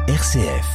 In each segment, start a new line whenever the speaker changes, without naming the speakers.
RCF.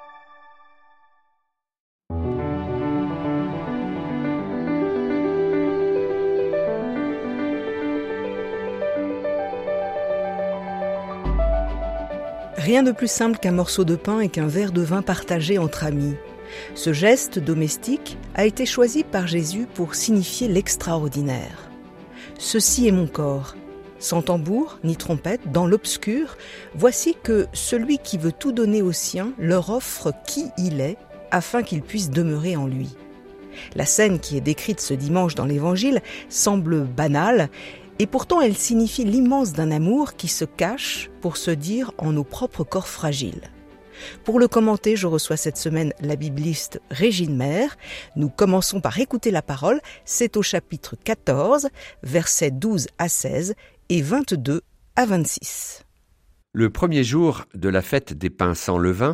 Rien de plus simple qu'un morceau de pain et qu'un verre de vin partagé entre amis. Ce geste domestique a été choisi par Jésus pour signifier l'extraordinaire. Ceci est mon corps. Sans tambour ni trompette, dans l'obscur, voici que celui qui veut tout donner aux siens leur offre qui il est, afin qu'il puisse demeurer en lui. La scène qui est décrite ce dimanche dans l'Évangile semble banale, et pourtant elle signifie l'immense d'un amour qui se cache pour se dire en nos propres corps fragiles. Pour le commenter, je reçois cette semaine la bibliste Régine Maire. Nous commençons par écouter la parole. C'est au chapitre 14, versets 12 à 16 et 22 à 26.
Le premier jour de la fête des pains sans levain,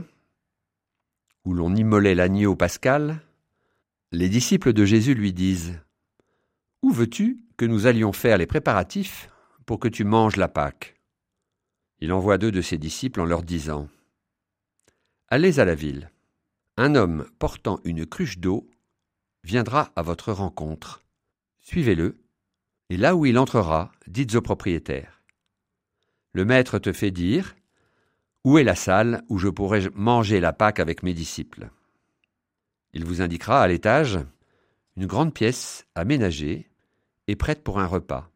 où l'on immolait l'agneau pascal, les disciples de Jésus lui disent « Où veux-tu que nous allions faire les préparatifs pour que tu manges la Pâque ?» Il envoie 2 de ses disciples en leur disant « Allez à la ville. Un homme portant une cruche d'eau viendra à votre rencontre. Suivez-le, et là où il entrera, dites au propriétaire. Le maître te fait dire « Où est la salle où je pourrai manger la Pâque avec mes disciples ?» Il vous indiquera à l'étage une grande pièce aménagée et prête pour un repas.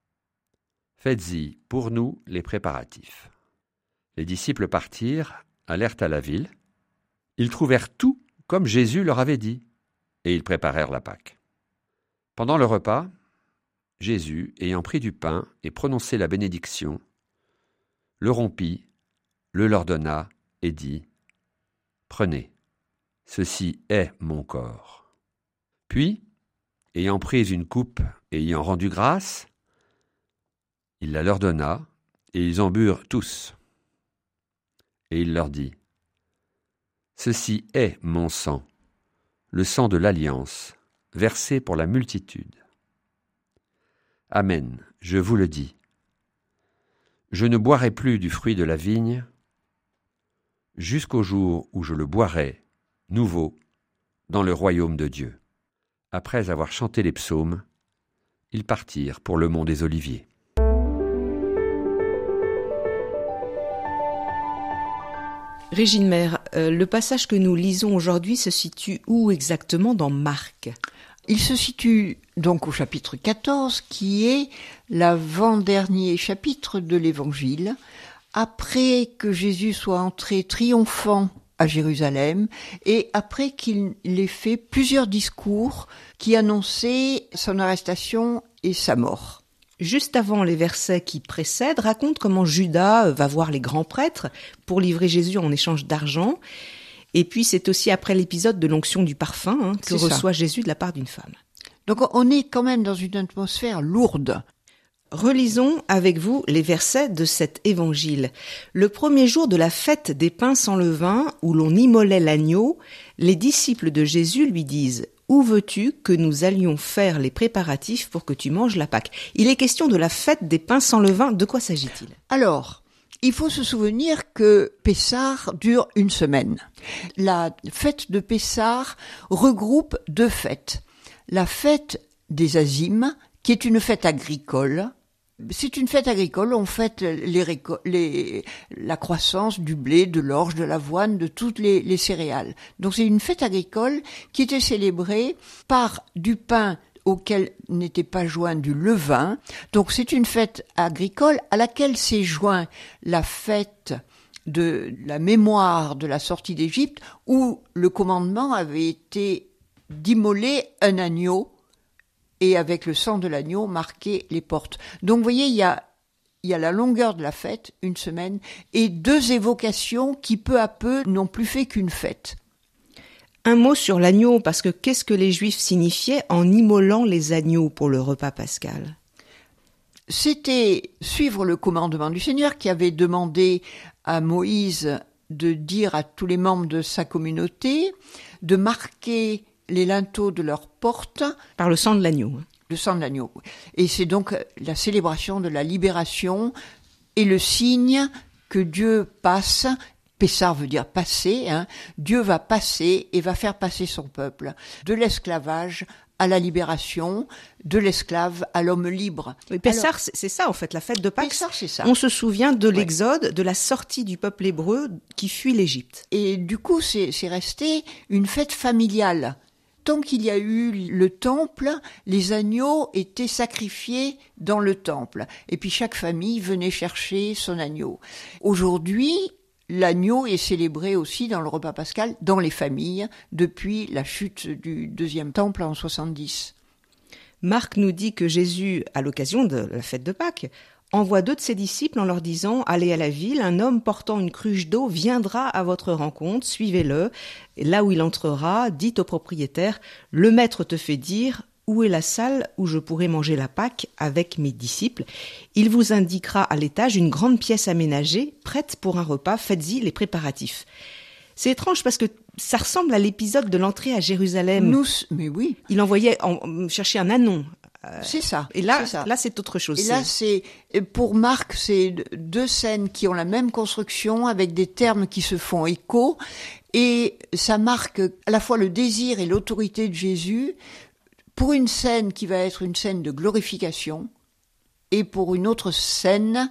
Faites-y pour nous les préparatifs. Les disciples partirent, allèrent à la ville. Ils trouvèrent tout comme Jésus leur avait dit, et ils préparèrent la Pâque. Pendant le repas, Jésus, ayant pris du pain et prononcé la bénédiction, le rompit, le leur donna et dit « Prenez, ceci est mon corps. » Puis, ayant pris une coupe et ayant rendu grâce, il la leur donna, et ils en burent tous. Et il leur dit « Ceci est mon sang, le sang de l'alliance, versé pour la multitude. Amen, je vous le dis. Je ne boirai plus du fruit de la vigne jusqu'au jour où je le boirai, nouveau, dans le royaume de Dieu. » Après avoir chanté les psaumes, ils partirent pour le mont des Oliviers.
Régine Maire, le passage que nous lisons aujourd'hui se situe où exactement dans Marc ?
Il se situe donc au chapitre 14, qui est l'avant-dernier chapitre de l'Évangile, après que Jésus soit entré triomphant à Jérusalem, et après qu'il ait fait plusieurs discours qui annonçaient son arrestation et sa mort.
Juste avant les versets qui précèdent, raconte comment Judas va voir les grands prêtres pour livrer Jésus en échange d'argent. Et puis c'est aussi après l'épisode de l'onction du parfum que reçoit Jésus de la part d'une femme.
Donc on est quand même dans une atmosphère lourde.
Relisons avec vous les versets de cet évangile. Le premier jour de la fête des pains sans levain, où l'on immolait l'agneau, les disciples de Jésus lui disent « Où veux-tu que nous allions faire les préparatifs pour que tu manges la Pâque ?» Il est question de la fête des pains sans levain. De quoi s'agit-il ?
Alors, il faut se souvenir que Pessah dure une semaine. La fête de Pessah regroupe 2 fêtes. La fête des Azimes, qui est une fête agricole. C'est une fête agricole, on fête la croissance du blé, de l'orge, de l'avoine, de toutes les céréales. Donc c'est une fête agricole qui était célébrée par du pain auquel n'était pas joint du levain. Donc c'est une fête agricole à laquelle s'est joint la fête de la mémoire de la sortie d'Égypte, où le commandement avait été d'immoler un agneau et avec le sang de l'agneau marquer les portes. Donc vous voyez, il y a la longueur de la fête, une semaine, et 2 évocations qui peu à peu n'ont plus fait qu'une fête.
Un mot sur l'agneau, parce que qu'est-ce que les Juifs signifiaient en immolant les agneaux pour le repas pascal ?
C'était suivre le commandement du Seigneur qui avait demandé à Moïse de dire à tous les membres de sa communauté de marquer les linteaux de leurs portes
par le sang de l'agneau.
Le sang de l'agneau. Et c'est donc la célébration de la libération et le signe que Dieu passe Pessar veut dire passer, Dieu va passer et va faire passer son peuple de l'esclavage à la libération, de l'esclave à l'homme libre.
Oui, Pessar, c'est ça en fait, la fête de Pâques.
Pessar, c'est ça.
On se souvient de l'Exode, de la sortie du peuple hébreu qui fuit l'Égypte.
Et du coup, c'est resté une fête familiale. Tant qu'il y a eu le temple, les agneaux étaient sacrifiés dans le temple. Et puis chaque famille venait chercher son agneau. Aujourd'hui, l'agneau est célébré aussi dans le repas pascal, dans les familles, depuis la chute du deuxième temple en 70.
Marc nous dit que Jésus, à l'occasion de la fête de Pâques, envoie 2 de ses disciples en leur disant « Allez à la ville, un homme portant une cruche d'eau viendra à votre rencontre, suivez-le. Et là où il entrera, dites au propriétaire « Le maître te fait dire « Où est la salle où je pourrai manger la Pâque avec mes disciples ?» Il vous indiquera à l'étage une grande pièce aménagée, prête pour un repas, faites-y les préparatifs. » C'est étrange parce que ça ressemble à l'épisode de l'entrée à Jérusalem.
Mais oui.
Il envoyait chercher un ânon.
C'est ça.
Et là, c'est autre chose.
Et là, pour Marc, c'est 2 scènes qui ont la même construction avec des termes qui se font écho. Et ça marque à la fois le désir et l'autorité de Jésus pour une scène qui va être une scène de glorification et pour une autre scène,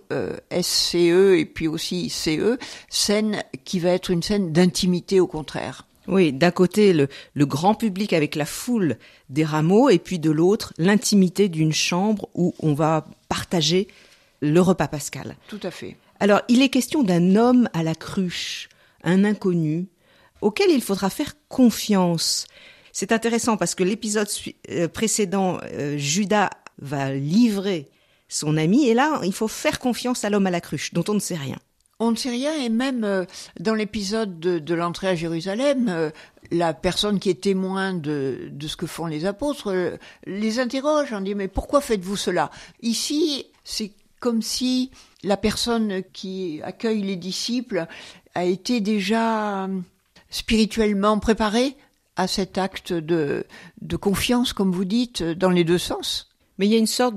SCE et puis aussi CE, scène qui va être une scène d'intimité au contraire.
Oui, d'un côté, le grand public avec la foule des rameaux, et puis de l'autre, l'intimité d'une chambre où on va partager le repas pascal.
Tout à fait.
Alors, il est question d'un homme à la cruche, un inconnu, auquel il faudra faire confiance. C'est intéressant parce que l'épisode précédent, Judas va livrer son ami, et là, il faut faire confiance à l'homme à la cruche, dont on ne sait rien.
On ne sait rien, et même dans l'épisode de l'entrée à Jérusalem, la personne qui est témoin de ce que font les apôtres les interroge, on dit « Mais pourquoi faites-vous cela ?» Ici, c'est comme si la personne qui accueille les disciples a été déjà spirituellement préparée à cet acte de confiance, comme vous dites, dans les 2 sens.
Mais il y a une sorte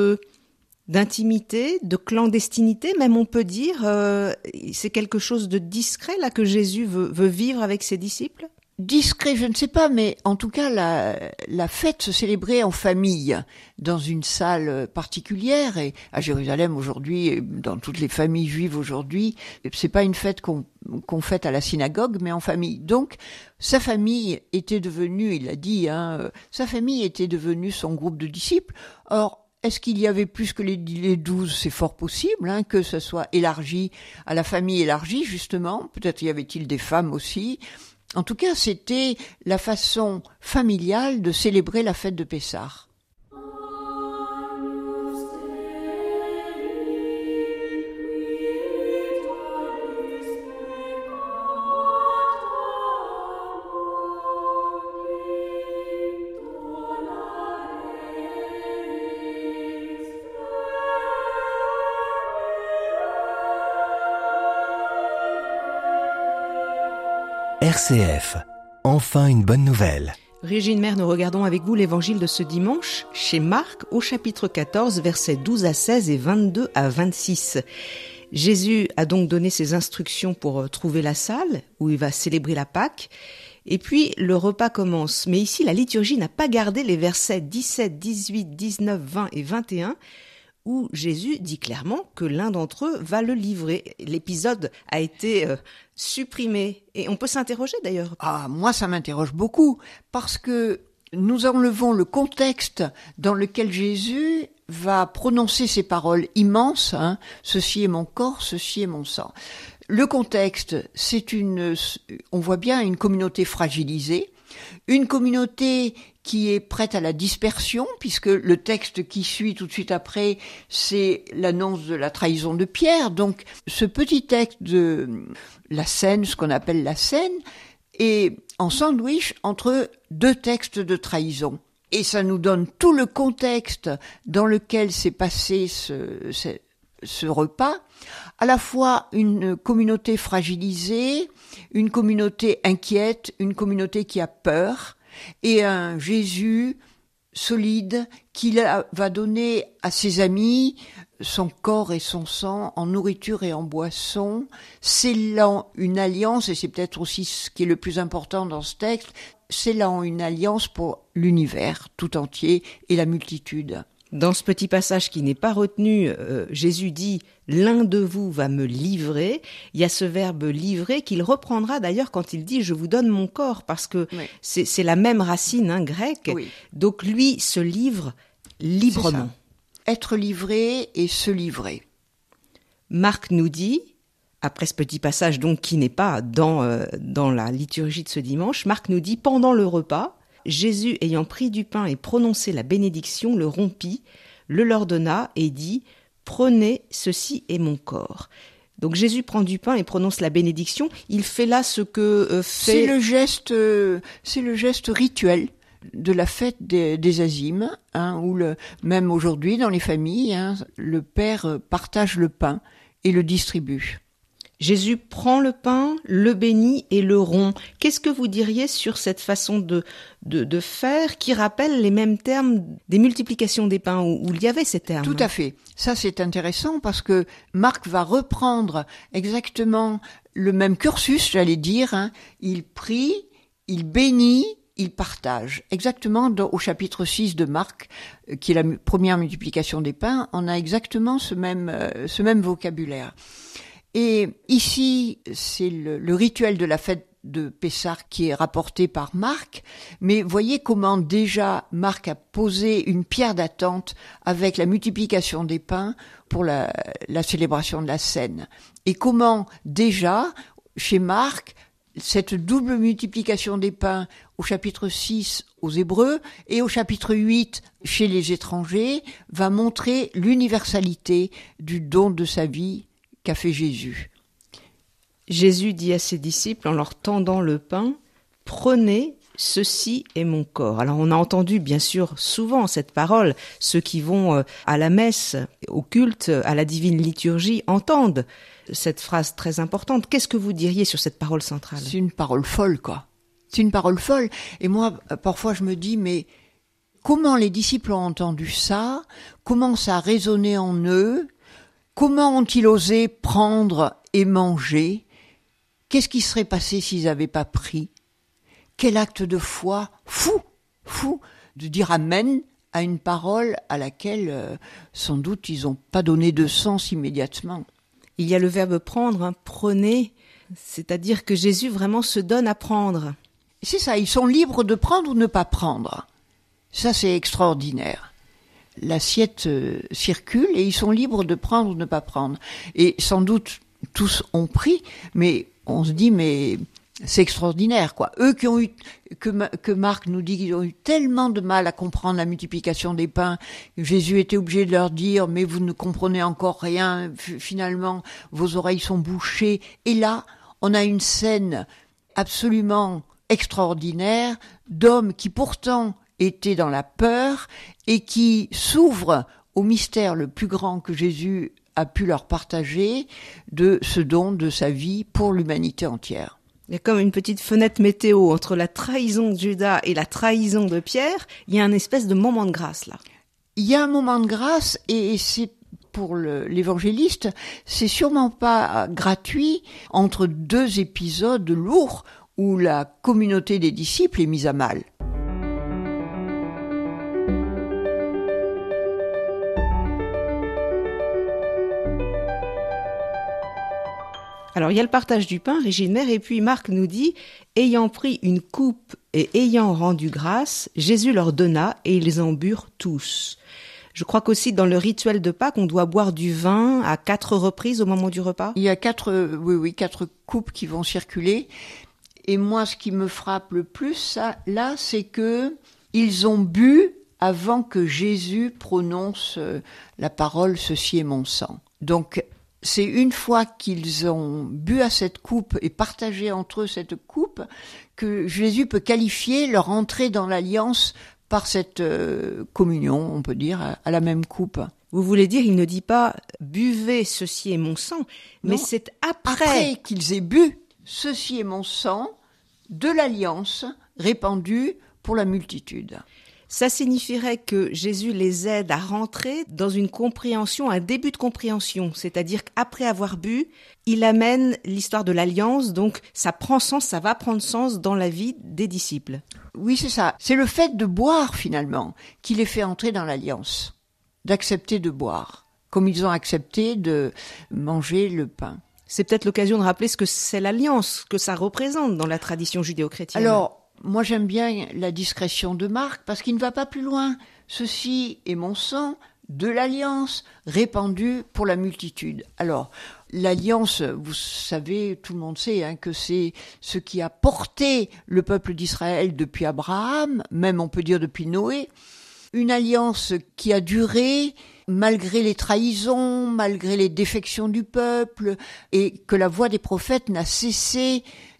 d'intimité, de clandestinité, même on peut dire, c'est quelque chose de discret là que Jésus veut vivre avec ses disciples ?
Discret, je ne sais pas, mais en tout cas, la fête se célébrait en famille, dans une salle particulière, et à Jérusalem aujourd'hui, et dans toutes les familles juives aujourd'hui, c'est pas une fête qu'on fête à la synagogue, mais en famille. Donc, sa famille était devenue, il l'a dit, sa famille était devenue son groupe de disciples. Or, est-ce qu'il y avait plus que les 12 ? C'est fort possible, que ça soit élargi à la famille élargie, justement. Peut-être y avait-il des femmes aussi. En tout cas, c'était la façon familiale de célébrer la fête de Pessar.
RCF, enfin une bonne nouvelle.
Régine Maire, nous regardons avec vous l'évangile de ce dimanche chez Marc au chapitre 14, versets 12 à 16 et 22 à 26. Jésus a donc donné ses instructions pour trouver la salle où il va célébrer la Pâque. Et puis le repas commence. Mais ici, la liturgie n'a pas gardé les versets 17, 18, 19, 20 et 21 où Jésus dit clairement que l'un d'entre eux va le livrer. L'épisode a été supprimé. Et on peut s'interroger d'ailleurs.
Ah, moi ça m'interroge beaucoup, parce que nous enlevons le contexte dans lequel Jésus va prononcer ces paroles immenses, ceci est mon corps, ceci est mon sang. Le contexte, on voit bien une communauté fragilisée, une communauté qui est prête à la dispersion, puisque le texte qui suit tout de suite après, c'est l'annonce de la trahison de Pierre. Donc, ce petit texte de la scène, ce qu'on appelle la scène, est en sandwich entre 2 textes de trahison. Et ça nous donne tout le contexte dans lequel s'est passé ce repas, à la fois une communauté fragilisée, une communauté inquiète, une communauté qui a peur, et un Jésus solide va donner à ses amis son corps et son sang en nourriture et en boisson, scellant une alliance, et c'est peut-être aussi ce qui est le plus important dans ce texte, scellant une alliance pour l'univers tout entier et la multitude.
Dans ce petit passage qui n'est pas retenu, Jésus dit « L'un de vous va me livrer ». Il y a ce verbe « livrer » qu'il reprendra d'ailleurs quand il dit « Je vous donne mon corps » parce que c'est la même racine grecque. Oui. Donc lui se livre librement.
Être livré et se livrer.
Marc nous dit, après ce petit passage donc qui n'est pas dans la liturgie de ce dimanche, Marc nous dit « Pendant le repas », Jésus, ayant pris du pain et prononcé la bénédiction, le rompit, le leur donna et dit « Prenez, ceci est mon corps ». Donc Jésus prend du pain et prononce la bénédiction. Il fait là ce que fait...
C'est le geste rituel de la fête des azimes, où même aujourd'hui dans les familles, le père partage le pain et le distribue.
Jésus prend le pain, le bénit et le rompt. Qu'est-ce que vous diriez sur cette façon de faire qui rappelle les mêmes termes des multiplications des pains où il y avait ces termes?
Tout à fait. Ça, c'est intéressant parce que Marc va reprendre exactement le même cursus, j'allais dire. Il prie, il bénit, il partage. Exactement au chapitre 6 de Marc, qui est la première multiplication des pains, on a exactement ce même vocabulaire. Et ici, c'est le rituel de la fête de Pessah qui est rapporté par Marc, mais voyez comment déjà Marc a posé une pierre d'attente avec la multiplication des pains pour la célébration de la scène. Et comment déjà, chez Marc, cette double multiplication des pains au chapitre 6 aux Hébreux et au chapitre 8 chez les étrangers va montrer l'universalité du don de sa vie qu'a fait Jésus.
Jésus dit à ses disciples en leur tendant le pain, « Prenez, ceci est mon corps ». Alors on a entendu bien sûr souvent cette parole, ceux qui vont à la messe, au culte, à la divine liturgie, entendent cette phrase très importante. Qu'est-ce que vous diriez sur cette parole centrale?
C'est une parole folle, quoi. C'est une parole folle. Et moi, parfois je me dis, mais comment les disciples ont entendu ça? Comment ça a résonné en eux? Comment ont-ils osé prendre et manger? Qu'est-ce qui serait passé s'ils n'avaient pas pris? Quel acte de foi fou de dire amen à une parole à laquelle sans doute ils n'ont pas donné de sens immédiatement.
Il y a le verbe prendre, prenez, c'est-à-dire que Jésus vraiment se donne à prendre.
C'est ça, ils sont libres de prendre ou ne pas prendre. Ça c'est extraordinaire. L'assiette circule et ils sont libres de prendre ou de ne pas prendre. Et sans doute, tous ont pris, mais on se dit, mais c'est extraordinaire, quoi. Eux qui ont eu, que Marc nous dit qu'ils ont eu tellement de mal à comprendre la multiplication des pains, Jésus était obligé de leur dire, mais vous ne comprenez encore rien, finalement, vos oreilles sont bouchées. Et là, on a une scène absolument extraordinaire d'hommes qui pourtant étaient dans la peur et qui s'ouvrent au mystère le plus grand que Jésus a pu leur partager de ce don de sa vie pour l'humanité entière.
Il y a comme une petite fenêtre météo entre la trahison de Judas et la trahison de Pierre. Il y a un espèce de moment de grâce là.
Il y a un moment de grâce et c'est pour l'évangéliste, c'est sûrement pas gratuit entre deux épisodes lourds où la communauté des disciples est mise à mal.
Alors, il y a le partage du pain, Régine Maire, et puis Marc nous dit « Ayant pris une coupe et ayant rendu grâce, Jésus leur donna et ils en burent tous. » Je crois qu'aussi dans le rituel de Pâques, on doit boire du vin à 4 reprises au moment du repas.
Il y a 4 coupes qui vont circuler. Et moi, ce qui me frappe le plus, là, c'est que ils ont bu avant que Jésus prononce la parole « Ceci est mon sang ». Donc, c'est une fois qu'ils ont bu à cette coupe et partagé entre eux cette coupe que Jésus peut qualifier leur entrée dans l'alliance par cette communion, on peut dire, à la même coupe.
Vous voulez dire, il ne dit pas « buvez, ceci est mon sang », mais c'est après
qu'ils aient bu « ceci est mon sang » de l'alliance répandue pour la multitude.
Ça signifierait que Jésus les aide à rentrer dans une compréhension, un début de compréhension. C'est-à-dire qu'après avoir bu, il amène l'histoire de l'alliance, donc ça prend sens, ça va prendre sens dans la vie des disciples.
Oui, c'est ça. C'est le fait de boire, finalement, qui les fait entrer dans l'alliance. D'accepter de boire, comme ils ont accepté de manger le pain.
C'est peut-être l'occasion de rappeler ce que c'est l'alliance, que ça représente dans la tradition judéo-chrétienne.
Alors, moi j'aime bien la discrétion de Marc, parce qu'il ne va pas plus loin. Ceci est mon sang de l'alliance répandue pour la multitude. Alors, l'alliance, vous savez, tout le monde sait que c'est ce qui a porté le peuple d'Israël depuis Abraham, même on peut dire depuis Noé. Une alliance qui a duré malgré les trahisons, malgré les défections du peuple, et que la voix des prophètes n'a cessé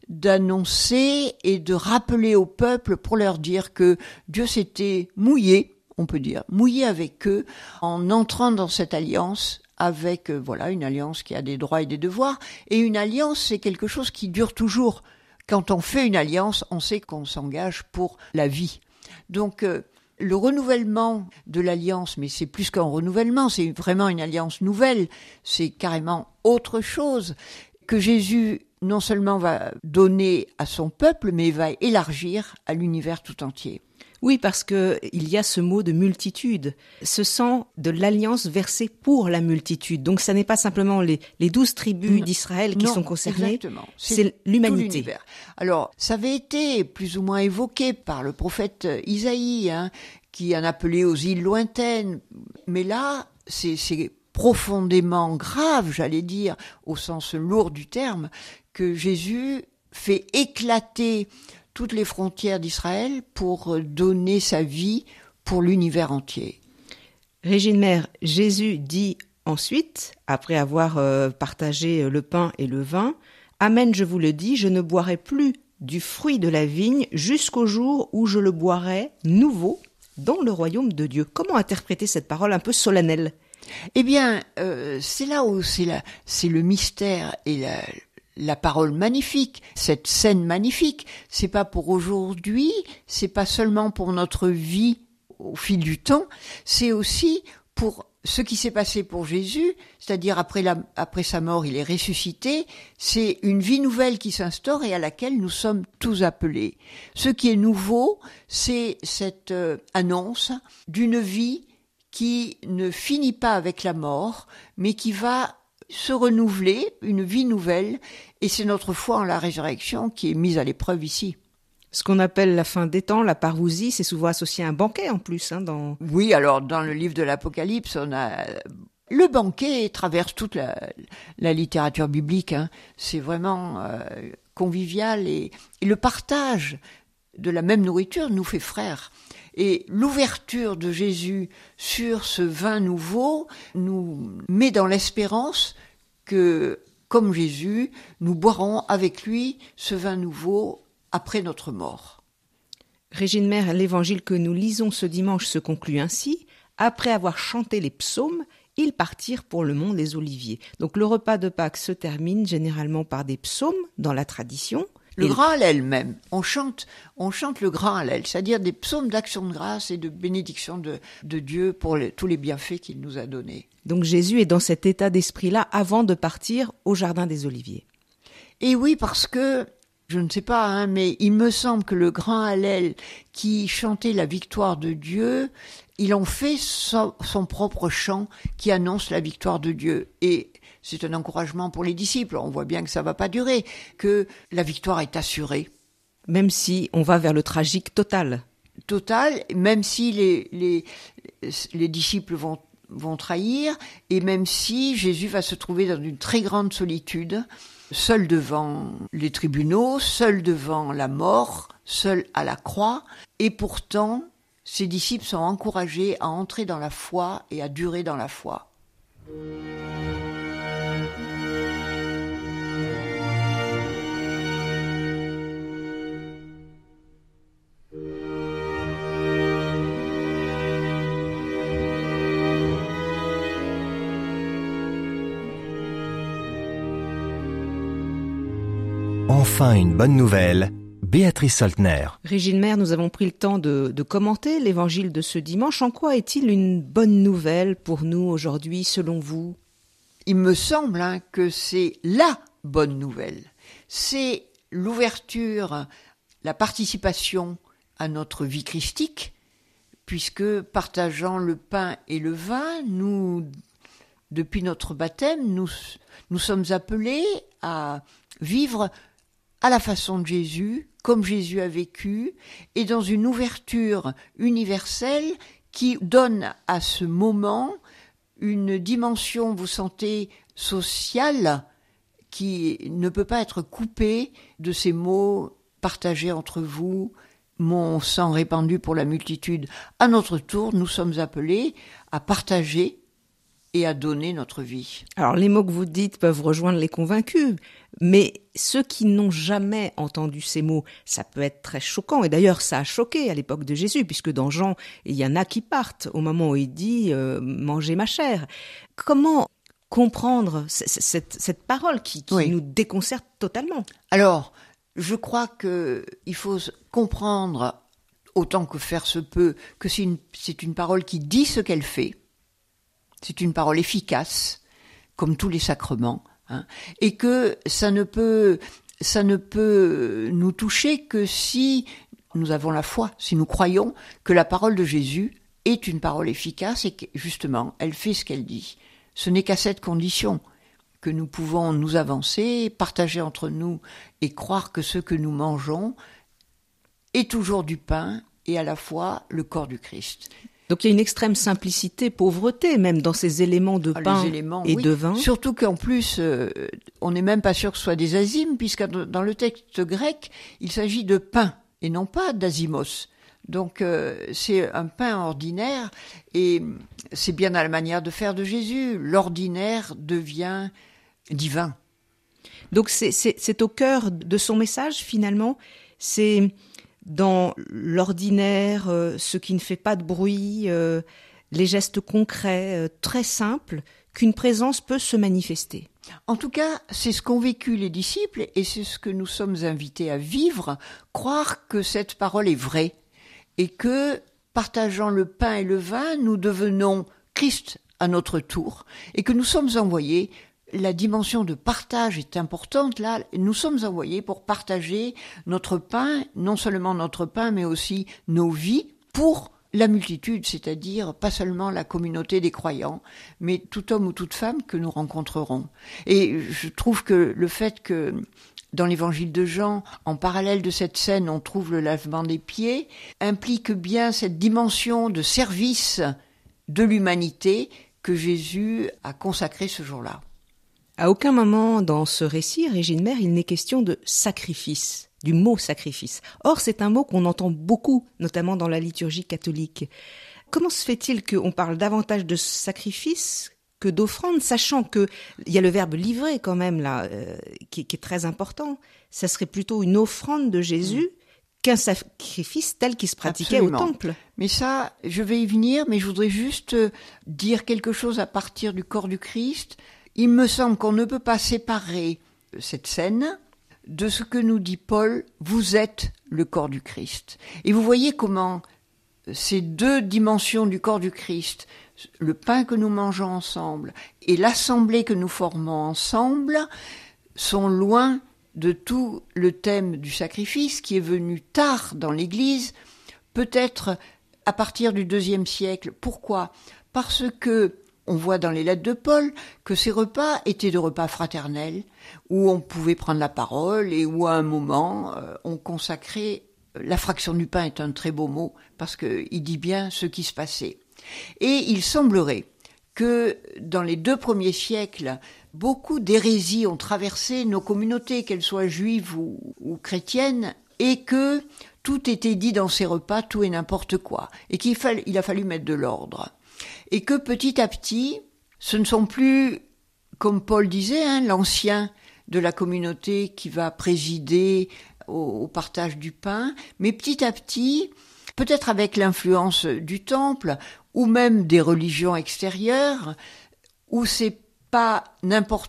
d'annoncer et de rappeler au peuple pour leur dire que Dieu s'était mouillé, on peut dire, mouillé avec eux en entrant dans cette alliance avec, une alliance qui a des droits et des devoirs. Et une alliance, c'est quelque chose qui dure toujours. Quand on fait une alliance, on sait qu'on s'engage pour la vie. Donc, le renouvellement de l'alliance, mais c'est plus qu'un renouvellement, c'est vraiment une alliance nouvelle, c'est carrément autre chose que Jésus non seulement va donner à son peuple, mais va élargir à l'univers tout entier.
Oui, parce que il y a ce mot de multitude. Ce sang de l'alliance versée pour la multitude. Donc ça n'est pas simplement les 12 tribus d'Israël qui sont concernées,
exactement.
C'est l'humanité.
Tout l'univers. Alors, ça avait été plus ou moins évoqué par le prophète Isaïe, qui en appelait aux îles lointaines. Mais là, c'est profondément grave, j'allais dire, au sens lourd du terme, que Jésus fait éclater toutes les frontières d'Israël pour donner sa vie pour l'univers entier.
Régine Maire, Jésus dit ensuite, après avoir partagé le pain et le vin, « Amen, je vous le dis, je ne boirai plus du fruit de la vigne jusqu'au jour où je le boirai nouveau dans le royaume de Dieu. » Comment interpréter cette parole un peu solennelle ?
Eh bien, c'est là où c'est le mystère et la parole magnifique, cette scène magnifique. C'est pas pour aujourd'hui, c'est pas seulement pour notre vie au fil du temps, c'est aussi pour ce qui s'est passé pour Jésus, c'est-à-dire après sa mort, il est ressuscité. C'est une vie nouvelle qui s'instaure et à laquelle nous sommes tous appelés. Ce qui est nouveau, c'est cette annonce d'une vie qui ne finit pas avec la mort, mais qui va se renouveler, une vie nouvelle, et c'est notre foi en la résurrection qui est mise à l'épreuve ici.
Ce qu'on appelle la fin des temps, la parousie, c'est souvent associé à un banquet en plus.
Oui, alors dans le livre de l'Apocalypse, on a le banquet traverse toute la littérature biblique. C'est vraiment convivial et le partage de la même nourriture nous fait frères. Et l'ouverture de Jésus sur ce vin nouveau nous met dans l'espérance que, comme Jésus, nous boirons avec lui ce vin nouveau après notre mort.
Régine Maire, l'évangile que nous lisons ce dimanche se conclut ainsi. Après avoir chanté les psaumes, ils partirent pour le mont des Oliviers. Donc le repas de Pâques se termine généralement par des psaumes dans la tradition.
Le grand Hallel même, on chante le grand Hallel, c'est-à-dire des psaumes d'action de grâce et de bénédiction de Dieu pour tous les bienfaits qu'il nous a donnés.
Donc Jésus est dans cet état d'esprit-là avant de partir au jardin des Oliviers.
Et oui, parce que, je ne sais pas, mais il me semble que le grand Hallel qui chantait la victoire de Dieu, il en fait son propre chant qui annonce la victoire de Dieu. Et c'est un encouragement pour les disciples. On voit bien que ça va pas durer, que la victoire est assurée.
Même si on va vers le tragique total.
Total, même si les disciples vont trahir, et même si Jésus va se trouver dans une très grande solitude, seul devant les tribunaux, seul devant la mort, seul à la croix, et pourtant, ses disciples sont encouragés à entrer dans la foi et à durer dans la foi.
Enfin une bonne nouvelle, Béatrice Soltner.
Régine Maire, nous avons pris le temps de commenter l'évangile de ce dimanche. En quoi est-il une bonne nouvelle pour nous aujourd'hui, selon vous ?
Il me semble que c'est la bonne nouvelle. C'est l'ouverture, la participation à notre vie christique, puisque partageant le pain et le vin, nous, depuis notre baptême, nous sommes appelés à vivre à la façon de Jésus, comme Jésus a vécu, et dans une ouverture universelle qui donne à ce moment une dimension, vous sentez, sociale, qui ne peut pas être coupée de ces mots partagés entre vous, mon sang répandu pour la multitude. À notre tour, nous sommes appelés à partager et à donner notre vie.
Alors les mots que vous dites peuvent rejoindre les convaincus, mais ceux qui n'ont jamais entendu ces mots, ça peut être très choquant. Et d'ailleurs, ça a choqué à l'époque de Jésus, puisque dans Jean, il y en a qui partent au moment où il dit « mangez ma chair ». Comment comprendre cette parole qui nous déconcerte totalement ?
Alors, je crois qu'il faut comprendre, autant que faire se peut, que c'est une parole qui dit ce qu'elle fait. C'est une parole efficace, comme tous les sacrements, et que ça ne peut nous toucher que si nous avons la foi, si nous croyons que la parole de Jésus est une parole efficace et que, justement, elle fait ce qu'elle dit. Ce n'est qu'à cette condition que nous pouvons nous avancer, partager entre nous et croire que ce que nous mangeons est toujours du pain et à la fois le corps du Christ.
Donc il y a une extrême simplicité, pauvreté même dans ces éléments de pain et de vin.
Surtout qu'en plus, on n'est même pas sûr que ce soit des azymes, puisque dans le texte grec, il s'agit de pain et non pas d'azymos. Donc c'est un pain ordinaire et c'est bien à la manière de faire de Jésus. L'ordinaire devient divin.
Donc c'est au cœur de son message finalement, c'est dans l'ordinaire, ce qui ne fait pas de bruit, les gestes concrets, très simples, qu'une présence peut se manifester.
En tout cas, c'est ce qu'ont vécu les disciples et c'est ce que nous sommes invités à vivre, croire que cette parole est vraie et que, partageant le pain et le vin, nous devenons Christ à notre tour et que nous sommes envoyés. La dimension de partage est importante là. Nous sommes envoyés pour partager notre pain, non seulement notre pain, mais aussi nos vies pour la multitude, c'est-à-dire pas seulement la communauté des croyants, mais tout homme ou toute femme que nous rencontrerons. Et je trouve que le fait que dans l'évangile de Jean, en parallèle de cette scène, on trouve le lavement des pieds, implique bien cette dimension de service de l'humanité que Jésus a consacrée ce jour-là.
À aucun moment dans ce récit, Régine Maire, il n'est question de sacrifice, du mot sacrifice. Or, c'est un mot qu'on entend beaucoup, notamment dans la liturgie catholique. Comment se fait-il qu'on parle davantage de sacrifice que d'offrande, sachant qu'il y a le verbe livrer quand même là, qui est très important. Ça serait plutôt une offrande de Jésus qu'un sacrifice tel qu'il se pratiquait au temple.
Mais ça, je vais y venir, mais je voudrais juste dire quelque chose à partir du corps du Christ. Il me semble qu'on ne peut pas séparer cette scène de ce que nous dit Paul, vous êtes le corps du Christ. Et vous voyez comment ces deux dimensions du corps du Christ, le pain que nous mangeons ensemble et l'assemblée que nous formons ensemble, sont loin de tout le thème du sacrifice qui est venu tard dans l'Église, peut-être à partir du IIe siècle. Pourquoi ? Parce que on voit dans les lettres de Paul que ces repas étaient de repas fraternels, où on pouvait prendre la parole et où à un moment on consacrait, la fraction du pain est un très beau mot, parce qu'il dit bien ce qui se passait. Et il semblerait que dans les 2 premiers siècles, beaucoup d'hérésies ont traversé nos communautés, qu'elles soient juives ou chrétiennes, et que tout était dit dans ces repas, tout et n'importe quoi, et qu'il a fallu mettre de l'ordre. Et que petit à petit, ce ne sont plus, comme Paul disait, l'ancien de la communauté qui va présider au partage du pain, mais petit à petit, peut-être avec l'influence du temple, ou même des religions extérieures, où c'est pas n'importe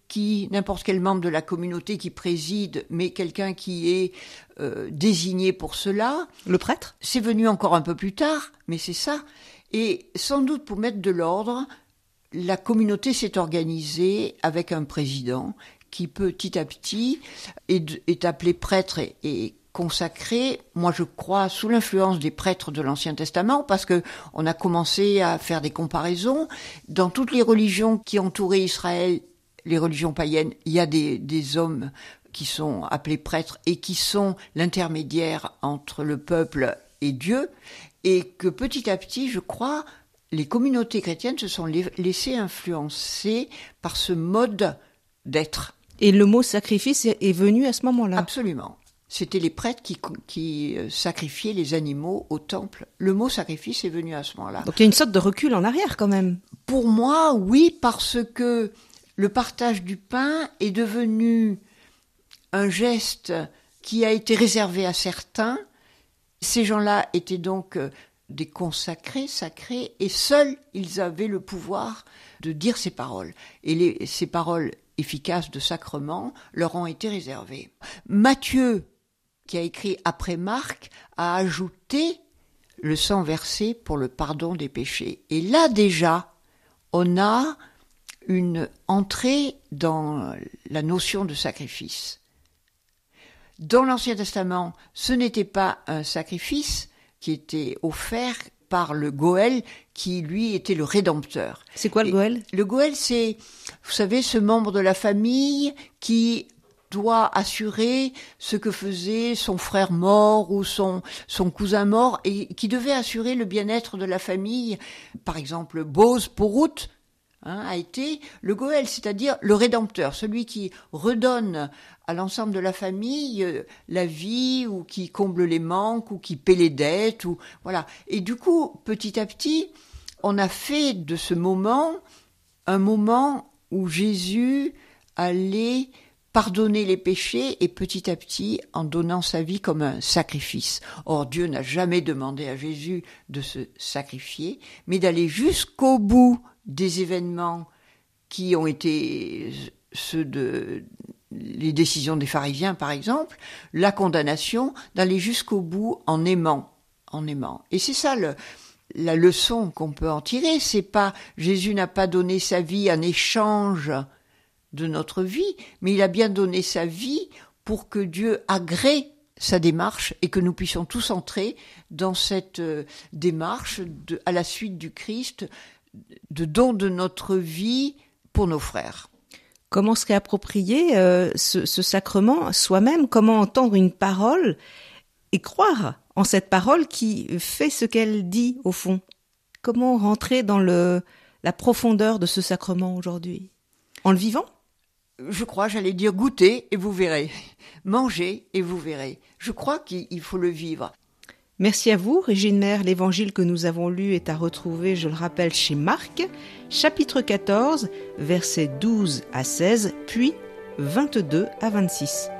n'importe quel membre de la communauté qui préside, mais quelqu'un qui est désigné pour cela.
Le prêtre ?
C'est venu encore un peu plus tard, mais c'est ça. Et sans doute pour mettre de l'ordre, la communauté s'est organisée avec un président qui petit à petit est appelé prêtre et consacré, moi je crois, sous l'influence des prêtres de l'Ancien Testament, parce que on a commencé à faire des comparaisons. Dans toutes les religions qui entouraient Israël, les religions païennes, il y a des hommes qui sont appelés prêtres et qui sont l'intermédiaire entre le peuple et Dieu, et que petit à petit, je crois, les communautés chrétiennes se sont laissées influencer par ce mode d'être.
Et le mot sacrifice est venu à ce moment-là ?
Absolument. C'était les prêtres qui sacrifiaient les animaux au temple. Le mot sacrifice est venu à ce moment-là.
Donc il y a une sorte de recul en arrière quand même.
Pour moi, oui, parce que le partage du pain est devenu un geste qui a été réservé à certains. Ces gens-là étaient donc des consacrés, sacrés, et seuls ils avaient le pouvoir de dire ces paroles. Et ces paroles efficaces de sacrement leur ont été réservées. Matthieu, qui a écrit après Marc, a ajouté le sang versé pour le pardon des péchés. Et là déjà, on a une entrée dans la notion de sacrifice. Dans l'Ancien Testament, ce n'était pas un sacrifice qui était offert par le Goël, qui lui était le rédempteur.
C'est quoi le Goël ?
Le Goël, c'est, vous savez, ce membre de la famille qui doit assurer ce que faisait son frère mort ou son cousin mort, et qui devait assurer le bien-être de la famille. Par exemple, Bose pour Ruth a été le Goël, c'est-à-dire le rédempteur, celui qui redonne à l'ensemble de la famille la vie, ou qui comble les manques, ou qui paie les dettes, ou voilà. Et du coup, petit à petit, on a fait de ce moment un moment où Jésus allait pardonner les péchés, et petit à petit en donnant sa vie comme un sacrifice. Or, Dieu n'a jamais demandé à Jésus de se sacrifier, mais d'aller jusqu'au bout des événements qui ont été ceux de les décisions des pharisiens, par exemple, la condamnation, d'aller jusqu'au bout en aimant. Et c'est ça la leçon qu'on peut en tirer. C'est pas, Jésus n'a pas donné sa vie en échange de notre vie, mais il a bien donné sa vie pour que Dieu agrée sa démarche et que nous puissions tous entrer dans cette démarche à la suite du Christ, de don de notre vie pour nos frères.
Comment se réapproprier ce sacrement soi-même ? Comment entendre une parole et croire en cette parole qui fait ce qu'elle dit au fond ? Comment rentrer dans la profondeur de ce sacrement aujourd'hui ? En le vivant ?
Je crois, j'allais dire goûter et vous verrez. Mangez et vous verrez. Je crois qu'il faut le vivre.
Merci à vous, Régine Maire. L'évangile que nous avons lu est à retrouver, je le rappelle, chez Marc, chapitre 14, versets 12 à 16, puis 22 à 26.